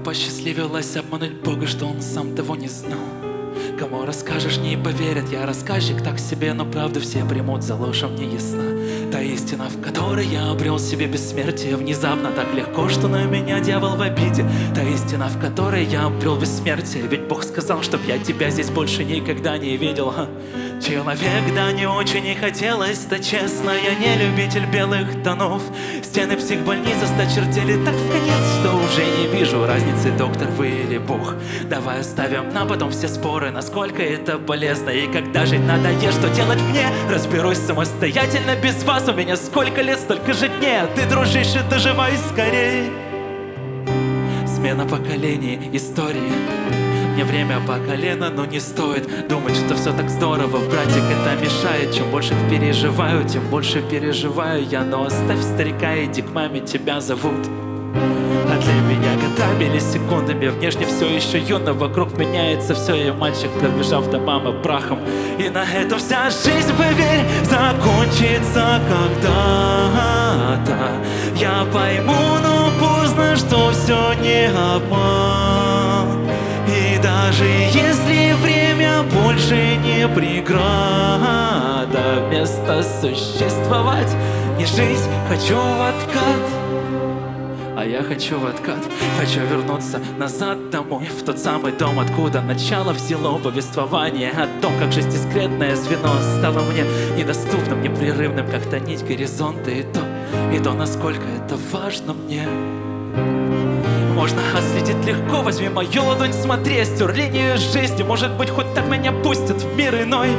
посчастливилось обмануть Бога, что он сам того не знал. Кому расскажешь, не поверят, я рассказчик так себе, но правду все примут за ложь, а мне ясна та истина, в которой я обрел себе бессмертие. Внезапно так легко, что на меня дьявол в обиде. Та истина, в которой я обрел бессмертие. Ведь Бог сказал, чтоб я тебя здесь больше никогда не видел. Человек, да не очень и хотелось, да честно, я не любитель белых тонов. Стены психбольницы сточертели так вконец, что уже не вижу разницы, доктор вы или Бог. Давай оставим на потом все споры, насколько это полезно и когда жить надоест, что делать мне. Разберусь самостоятельно без вас, у меня сколько лет, столько же дней, а ты, дружище, доживай скорей. Смена поколений, истории. Мне время по колено, но не стоит думать, что все так здорово, братик, это мешает. Чем больше переживаю, тем больше переживаю я. Но оставь старика, иди к маме, тебя зовут. А для меня года били секундами, внешне все еще юно, вокруг меняется все, я мальчик, пробежав до мамы прахом. И на этом вся жизнь, поверь, закончится когда-то. Я пойму, но поздно, что все не обман. И даже если время больше не преграда, вместо существовать, не жить, хочу в откат. А я хочу в откат, хочу вернуться назад домой, в тот самый дом, откуда начало взяло повествование о том, как жизнь дискретное звено стало мне недоступным, непрерывным, как-то нить горизонта, и то, насколько это важно мне. Можно отследить легко, возьми мою ладонь, смотри, стер линию жизни, может быть, хоть так меня пустят в мир иной.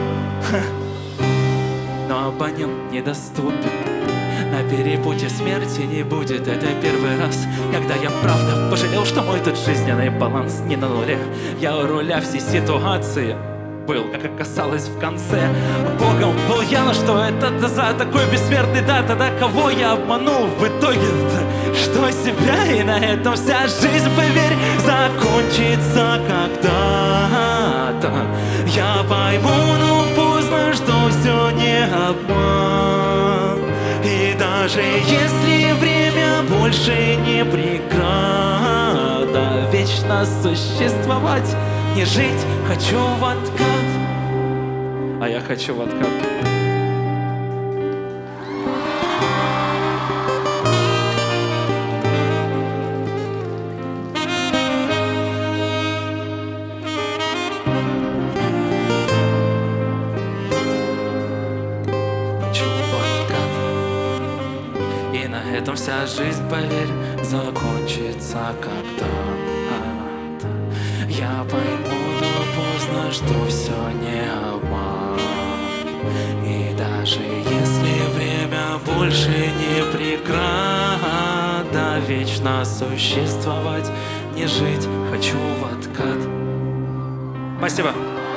Но абонент недоступен. На перепутье смерти не будет. Это первый раз, когда я правда пожалел, что мой тут жизненный баланс не на нуле. Я у руля всей ситуации был, как оказалось в конце. Богом был я, но что это за такой бессмертный, да, тогда кого я обманул в итоге-то? Что себя, и на этом вся жизнь, поверь, закончится когда-то. Я пойму, но поздно, что все не обман. И даже если время больше не преграда, вечно существовать, не жить, хочу в откат. А я хочу в откат. И на этом вся жизнь, поверь, закончится когда-то. Я пойму, но поздно, что все не обман. И даже если время больше не преграда, вечно существовать, не жить, хочу в откат. Спасибо.